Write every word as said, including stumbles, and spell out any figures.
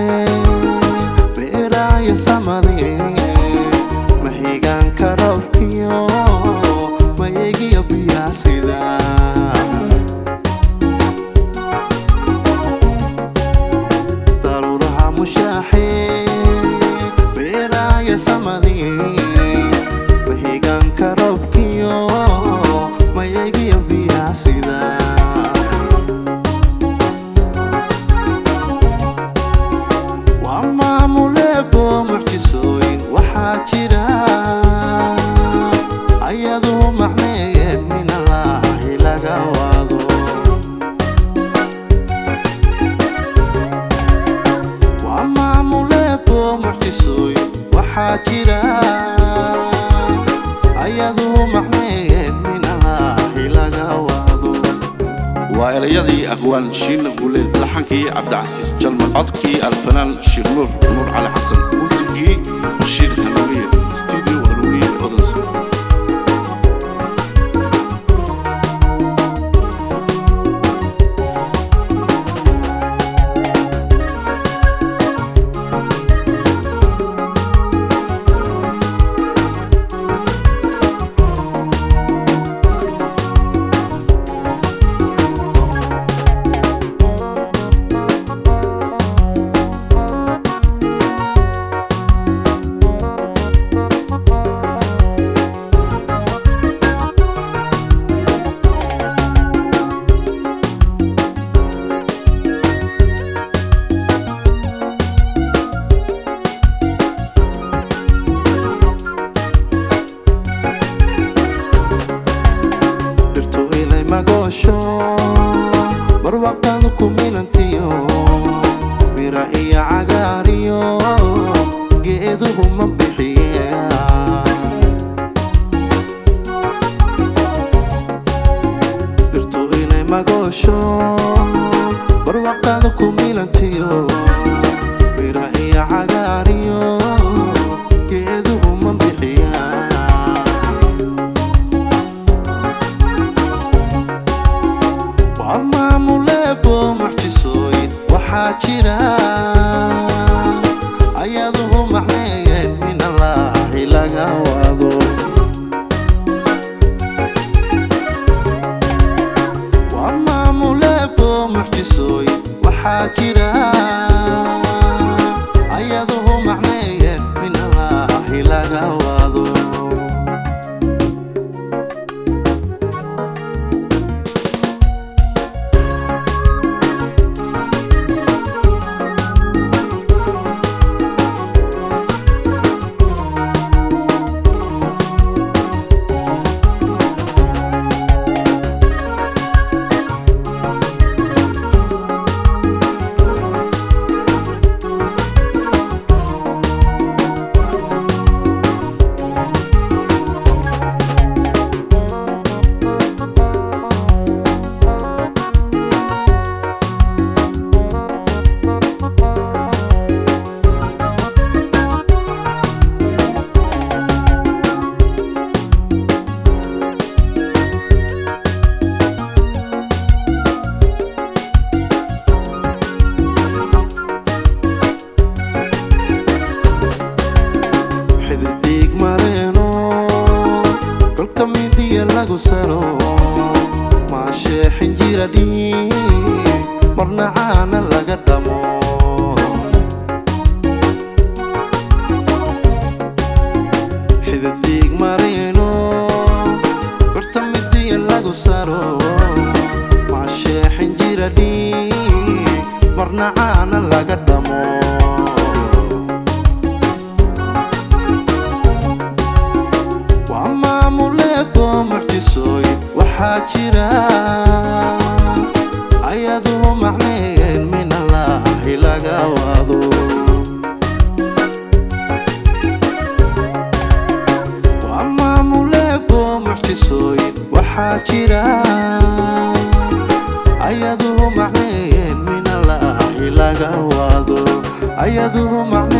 beeraya samadii mahigaan karabkiyo mayegiyo biyaasida daruuraha mushaaxi beeraya samadii mahigaan karabkiyo mayegiyo biyaasida waxaa jira ayadoo macneeyeen min allaahi laga wado waa maamuleebo mucjisooyin waxaa jira ayadoo macneeyeen min allaahi laga wado وإليادي أقوال شين غوليد لحنكي عبد العزيز جلمة عطكي الفنان شيخ نور نور علي حسن موسيقي شيخ هنورية استوديو هنورية أودنس magosho barwaqadu kumilantiyo mira iyo cagaariyo geeduhu ma bixiyaan dirtu inay magosho barwaqadu kumilantiyo mira iyo cagaariyo geeduhu ma bixiyaan maamuleebo mucjisooyin waxaa jira ayadoo macneeyeen min allaahi laga wado waa maamuleebo mucjisooyin waxaa jira ayadoo macneeyeen min allaahi laga wado lagu sano ma sheexin jira dhii marna caana laga dhamo xididig marino barta midiya lagu sano ma sheexin jira dhii marna caana laga dhamo waxaa jira ayadoo macneeyeen min allaahi laga wado waa maamuleebo mucjisooyin waxaa jira ayadoo macneeyeen min allaahi laga wado ayadoo